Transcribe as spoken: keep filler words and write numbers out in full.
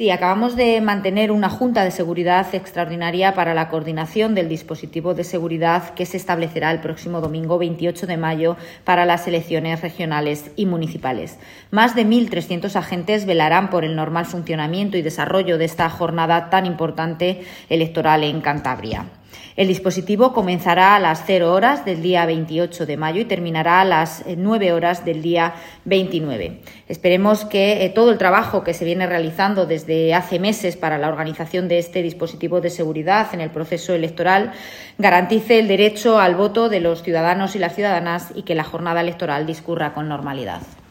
Sí, acabamos de mantener una Junta de Seguridad extraordinaria para la coordinación del dispositivo de seguridad que se establecerá el próximo domingo veintiocho de mayo para las elecciones regionales y municipales. Más de mil trescientos agentes velarán por el normal funcionamiento y desarrollo de esta jornada tan importante electoral en Cantabria. El dispositivo comenzará a las cero horas del día veintiocho de mayo y terminará a las nueve horas del día veintinueve. Esperemos que eh, todo el trabajo que se viene realizando desde hace meses para la organización de este dispositivo de seguridad en el proceso electoral garantice el derecho al voto de los ciudadanos y las ciudadanas y que la jornada electoral discurra con normalidad.